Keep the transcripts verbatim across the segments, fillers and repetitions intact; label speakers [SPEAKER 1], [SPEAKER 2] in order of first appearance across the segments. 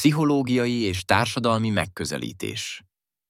[SPEAKER 1] Pszichológiai és társadalmi megközelítés.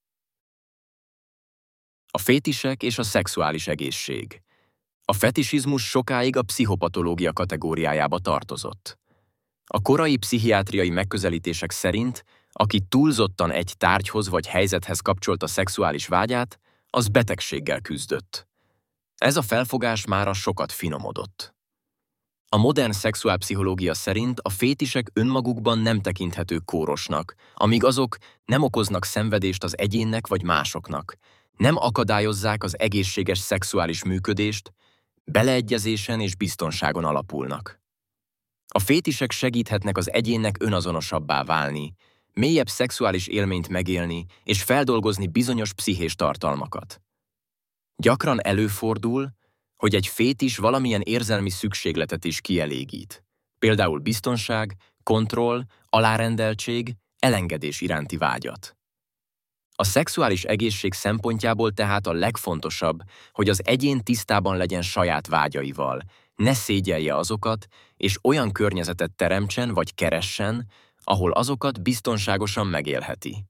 [SPEAKER 1] A fétisek és a szexuális egészség. A fetisizmus sokáig a pszichopatológia kategóriájába tartozott. A korai pszichiátriai megközelítések szerint, aki túlzottan egy tárgyhoz vagy helyzethez kapcsolta szexuális vágyát, az betegséggel küzdött. Ez a felfogás mára sokat finomodott. A modern szexuálpszichológia szerint a fétisek önmagukban nem tekinthetők kórosnak, amíg azok nem okoznak szenvedést az egyénnek vagy másoknak, nem akadályozzák az egészséges szexuális működést, beleegyezésen és biztonságon alapulnak. A fétisek segíthetnek az egyénnek önazonosabbá válni, mélyebb szexuális élményt megélni és feldolgozni bizonyos pszichés tartalmakat. Gyakran előfordul, hogy egy fétis valamilyen érzelmi szükségletet is kielégít, például biztonság, kontroll, alárendeltség, elengedés iránti vágyat. A szexuális egészség szempontjából tehát a legfontosabb, hogy az egyén tisztában legyen saját vágyaival, ne szégyelje azokat, és olyan környezetet teremtsen vagy keressen, ahol azokat biztonságosan megélheti.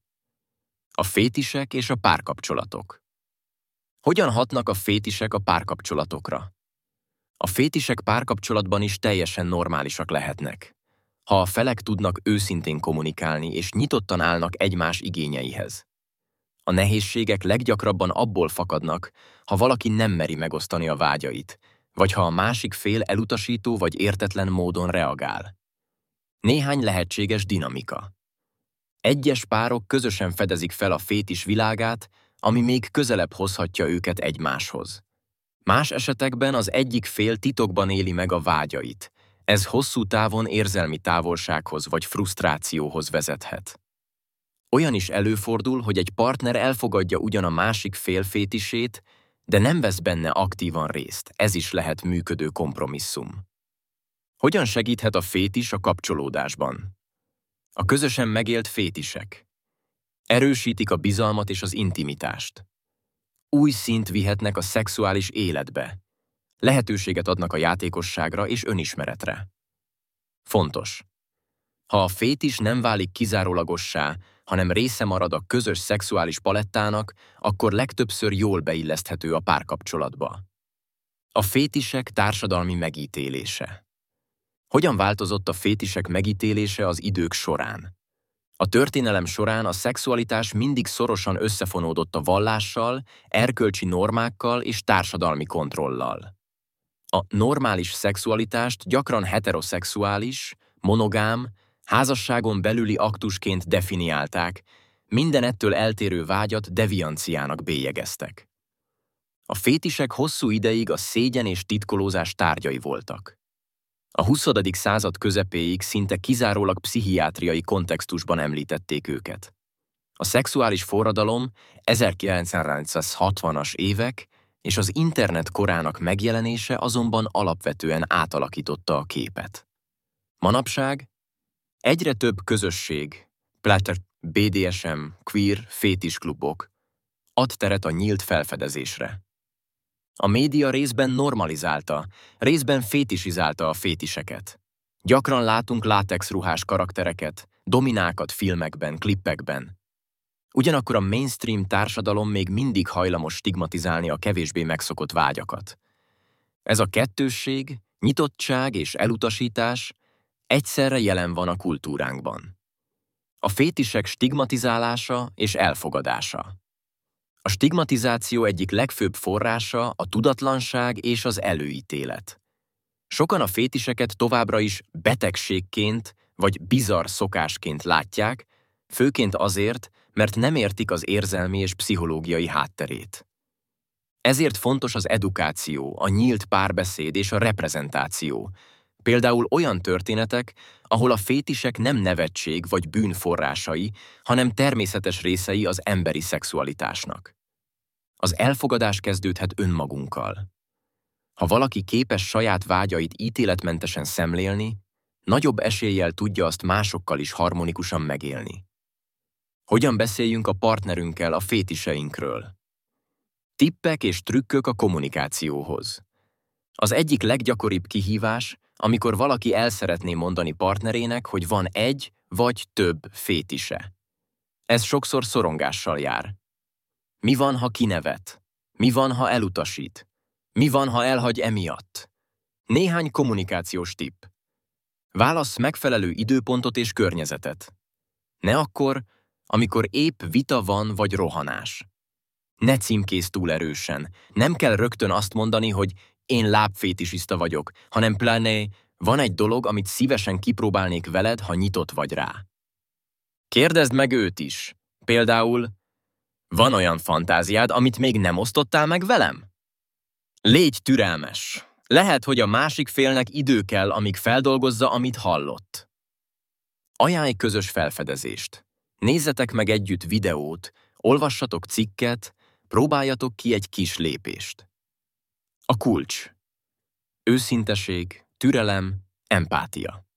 [SPEAKER 1] A fétisek és a párkapcsolatok. Hogyan hatnak a fétisek a párkapcsolatokra? A fétisek párkapcsolatban is teljesen normálisak lehetnek, ha a felek tudnak őszintén kommunikálni és nyitottan állnak egymás igényeihez. A nehézségek leggyakrabban abból fakadnak, ha valaki nem meri megosztani a vágyait, vagy ha a másik fél elutasító vagy értetlen módon reagál. Néhány lehetséges dinamika. Egyes párok közösen fedezik fel a fétis világát, ami még közelebb hozhatja őket egymáshoz. Más esetekben az egyik fél titokban éli meg a vágyait. Ez hosszú távon érzelmi távolsághoz vagy frusztrációhoz vezethet. Olyan is előfordul, hogy egy partner elfogadja ugyan a másik fél fétisét, de nem vesz benne aktívan részt. Ez is lehet működő kompromisszum. Hogyan segíthet a fétis a kapcsolódásban? A közösen megélt fétisek erősítik a bizalmat és az intimitást. Új szint vihetnek a szexuális életbe. Lehetőséget adnak a játékosságra és önismeretre. Fontos. Ha a fétis nem válik kizárólagossá, hanem része marad a közös szexuális palettának, akkor legtöbbször jól beilleszthető a párkapcsolatba. A fétisek társadalmi megítélése. Hogyan változott a fétisek megítélése az idők során? A történelem során a szexualitás mindig szorosan összefonódott a vallással, erkölcsi normákkal és társadalmi kontrollal. A normális szexualitást gyakran heteroszexuális, monogám, házasságon belüli aktusként definiálták, minden ettől eltérő vágyat devianciának bélyegeztek. A fétisek hosszú ideig a szégyen és titkolózás tárgyai voltak. A huszadik század közepéig szinte kizárólag pszichiátriai kontextusban említették őket. A szexuális forradalom ezerkilencszázhatvanas évek és az internet korának megjelenése azonban alapvetően átalakította a képet. Manapság egyre több közösség, pláne bé dé es em, queer, fétisklubok ad teret a nyílt felfedezésre. A média részben normalizálta, részben fétisizálta a fétiseket. Gyakran látunk látexruhás karaktereket, dominákat filmekben, klippekben. Ugyanakkor a mainstream társadalom még mindig hajlamos stigmatizálni a kevésbé megszokott vágyakat. Ez a kettősség, nyitottság és elutasítás egyszerre jelen van a kultúránkban. A fétisek stigmatizálása és elfogadása. A stigmatizáció egyik legfőbb forrása a tudatlanság és az előítélet. Sokan a fétiseket továbbra is betegségként vagy bizarr szokásként látják, főként azért, mert nem értik az érzelmi és pszichológiai hátterét. Ezért fontos az edukáció, a nyílt párbeszéd és a reprezentáció. Például olyan történetek, ahol a fétisek nem nevetség vagy bűn forrásai, hanem természetes részei az emberi szexualitásnak. Az elfogadás kezdődhet önmagunkkal. Ha valaki képes saját vágyait ítéletmentesen szemlélni, nagyobb eséllyel tudja azt másokkal is harmonikusan megélni. Hogyan beszéljünk a partnerünkkel a fétiseinkről? Tippek és trükkök a kommunikációhoz. Az egyik leggyakoribb kihívás, amikor valaki el szeretné mondani partnerének, hogy van egy vagy több fétise. Ez sokszor szorongással jár. Mi van, ha kinevet? Mi van, ha elutasít? Mi van, ha elhagy emiatt? Néhány kommunikációs tipp. Válassz megfelelő időpontot és környezetet. Ne akkor, amikor épp vita van vagy rohanás. Ne címkézz túl erősen. Nem kell rögtön azt mondani, hogy én lábfétisista vagyok, hanem pláne van egy dolog, amit szívesen kipróbálnék veled, ha nyitott vagy rá. Kérdezd meg őt is. Például, van olyan fantáziád, amit még nem osztottál meg velem? Légy türelmes. Lehet, hogy a másik félnek idő kell, amíg feldolgozza, amit hallott. Ajánlj közös felfedezést. Nézzetek meg együtt videót, olvassatok cikket, próbáljatok ki egy kis lépést. A kulcs. Őszinteség, türelem, empátia.